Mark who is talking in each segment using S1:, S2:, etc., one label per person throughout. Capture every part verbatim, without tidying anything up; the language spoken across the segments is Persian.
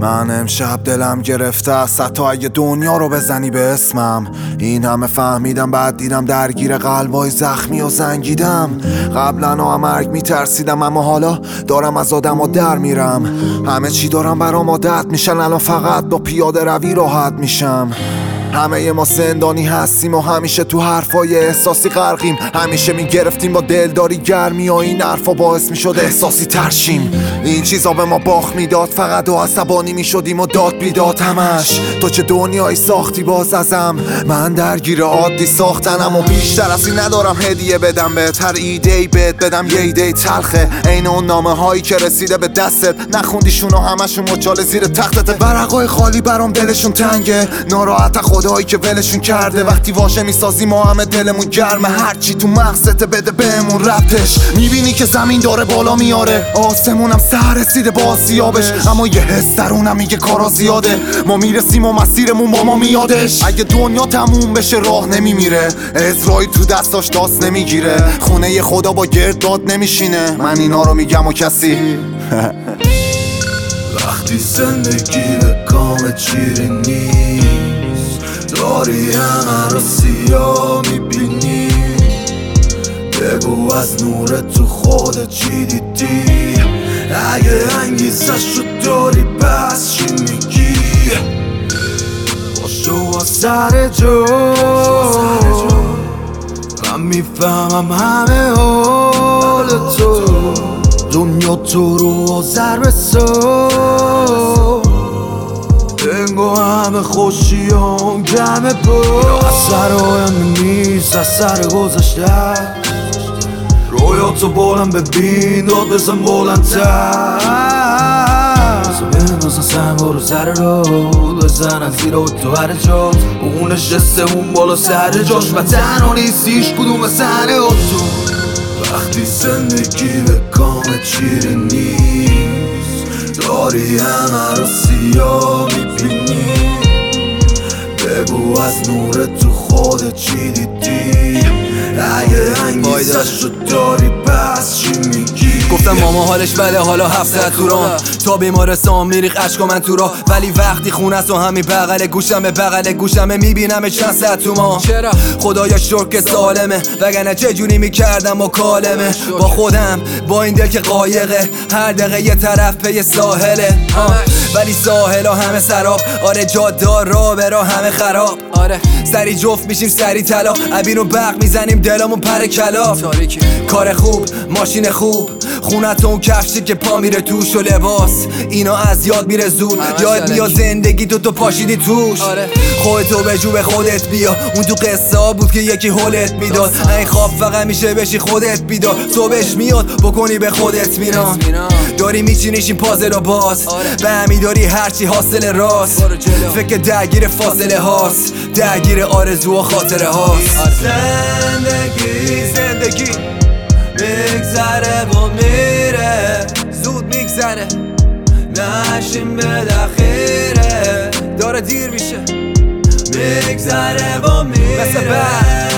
S1: من امشب دلم گرفته است حتی اگه دنیا رو بزنی به اسمم. این همه فهمیدم بعد دیدم درگیر قلبای زخمی و زنگیدم. قبلا و مرگ میترسیدم اما حالا دارم از آدم ها در میرم. همه چی دارم برام عادت میشن، الان فقط با پیاده روی راحت میشم. همه ما زندانی هستیم و همیشه تو حرفای احساسی غرقیم. همیشه میگرفتیم با دلداری گرمی و این حرفا باعث میشد احساسی ترشیم. این چیزا به ما باخت میداد، فقط و عصبانی میشدیم و داد بیداد همش. تو چه دنیایی ساختی باز ازم، من درگیر عادی ساختنم و بیشتر از این ندارم هدیه بدم بهت. هر ایده ای بهت بدم یه ایده تلخه، عین اون نامه هایی که رسیده به دستت نخوندیشون و همشون مچاله زیر تختت. ورقای خالی برام دلشون تنگه، ناراحت خدایی که ولشون کرده. وقتی واژه میسازی ما همه دلمون گرمه، هرچی تو مغزت بده بهمون ربطش. میبینی که زمین داره بالا میاره، آسمونم سر رسیده با آسیابش، اما یه حس درونم میگه کارا زیاده. ما میرسیم و مسیرمون با ما میادش. اگه دنیا تموم بشه راه نمیمیره، اسرائیل تو دستاش داست نمیگیره، خونه خدا با گرداد نمیشینه. من اینا رو میگم و کسی
S2: وقتی زندگی به کام چیره نیست، داری همه رو سیاه میبینی. بگو از نور تو خودت چی دیدی، اگه انگیزش رو داری پس چی میگی. باشو و سر جو، من میفهمم همه حال تو. دنیا تو رو آذر بسو، انگو همه خوشیان گمه بود. از سر آینده نیست، از سر گذشته رویاتو بلند ببین، داد بزن بلندتر. بندازن سنگا رو سر رو بزنن زیر تو هر جا. اون نشسته اون بالا سر جاش و تنها نیستیش کدوم سنه تو. وقتی زندگی به کام چیره نیست، داری همه رو سیاه میبینی. بگو از نور تو خودت چی دیدی، اگه انگیزش رو داری پس چی میگی.
S3: گفتم ماما حالش بده حالا هفته تو رام، تا بیمارستان میریخ عشق من تو را. ولی وقتی خونه است و همین بغل گوشم به بغل گوشمه میبینم چند ساعت تو ما. چرا خدایا شکر که سالمه، وگرنه چه جونی میکردم و کالمه. با خودم با این دل که قایقه، هر دقیقه یه طرف پی ساحله. ولی ساحل ها همه سراب، آره جادار را به را همه خراب. آره سری جفت میشیم سری طلا، ابین و برق میزنیم دلمون پر کلا. کار خوب ماشین خوب، خونت اون کفشی که پا میره توش و لباس، اینا از یاد میره زود. یاد میاد زندگی تو تو پاشیدی توش. آره. خودتو به جو به خودت بیا، اون تو قصه ها بود که یکی حلت میداد. این خواب فقط میشه بشی خودت بیدار، صبحش میاد بکنی به خودت میران. داری میچینیش این پازل و باز، به همی داری هرچی حاصل راست. فکر درگیر فاصله هاست، درگیر آرزو و خاطره هاست.
S2: زندگی
S3: زندگی
S2: میگذره و میره،
S3: زود میگذره،
S2: نشیم به دخیره.
S3: داره دیر میشه،
S2: میگذره و میره
S3: مثل بعد.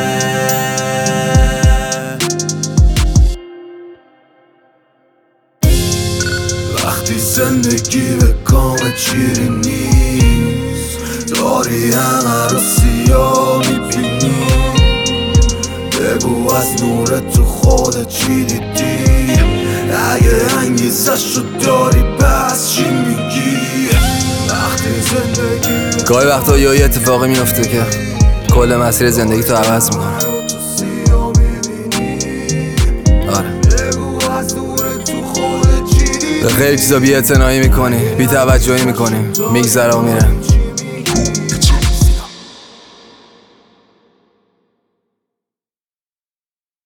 S2: وقتی زندگی به کام چیری نیست، داری همه رو سیاه میبینی. بگو از نور تو خودت چی دیدی، اگه انگیزش رو داری پس چی میگی. وقتی زندگی
S3: گاهی وقتا یه اتفاقی میفته که کل مسیر زندگی تو عوض میکنه. آره به خیلی چیزا بی اعتنایی میکنی، بی توجهی میکنی، میگذره و میره.